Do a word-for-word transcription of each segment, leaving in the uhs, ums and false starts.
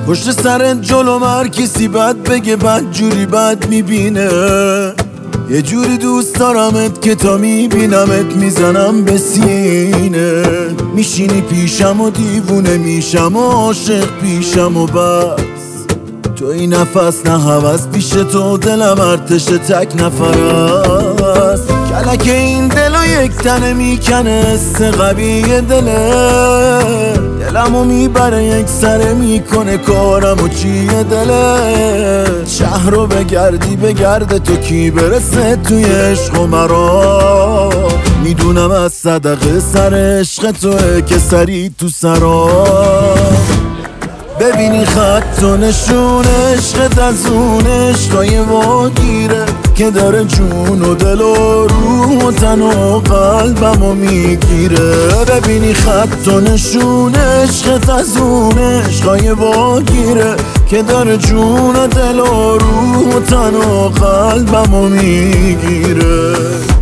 پشت سرت جلو هر کسی بد بگه بد جوری بد میبینه. یه جوری دوست دارمت که تا میبینمت میزنم به سینه. میشینی پیشم و دیوونه میشم و عاشق پیشم و بس. تو این نفس نه هوس پیش تو دلم ارتش تک نفر است. کلک این دلو یک تنه میکنه است قویه دله. دلمو میبره یک سره میکنه کارمو چیه دله. شهر رو بگردی بگرده تو کی برسه توی عشق و مرا. میدونم از صدقه سر عشق توه که سری تو سرا. ببینی خط و نشون عشقت از اون عشقای واگیره که داره جون و دل و روح و تن و قلبمو میگیره. ببینی خط و نشون عشقت از اون عشقای واگیره که داره جون و دل و روح و تن و قلبمو میگیره.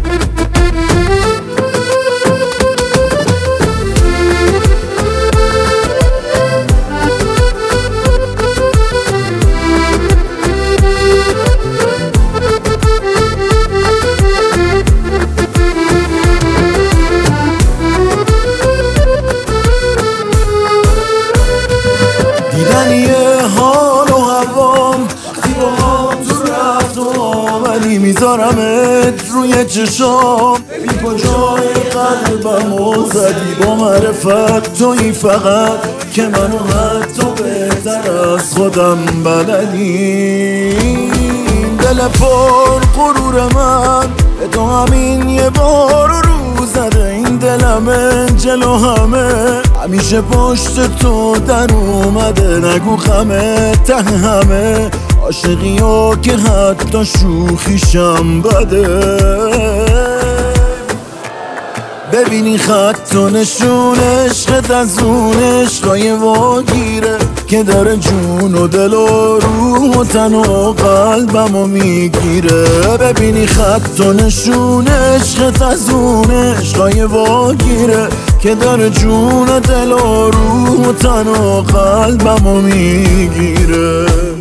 میذارمت روی چشام ببین کجای قلبمو زدی با معرفت تویی فقط که منو حتی بهتر از خودم بلدی. دل پر غرور من به تو همین یه بار رو زده. این دلمه جلو همه همیشه پشت تو در اومده. نگو خمه ته همه عاشقی ها که حتی شوخیشم بده. ببینی خط و نشون عشقت از اون عشقای واگیره که داره جون و دل و روح و تن و قلبمو میگیره. ببینی خط و نشون عشقت از اون عشقای واگیره که داره جون و دل و روح و تن و قلبمو میگیره.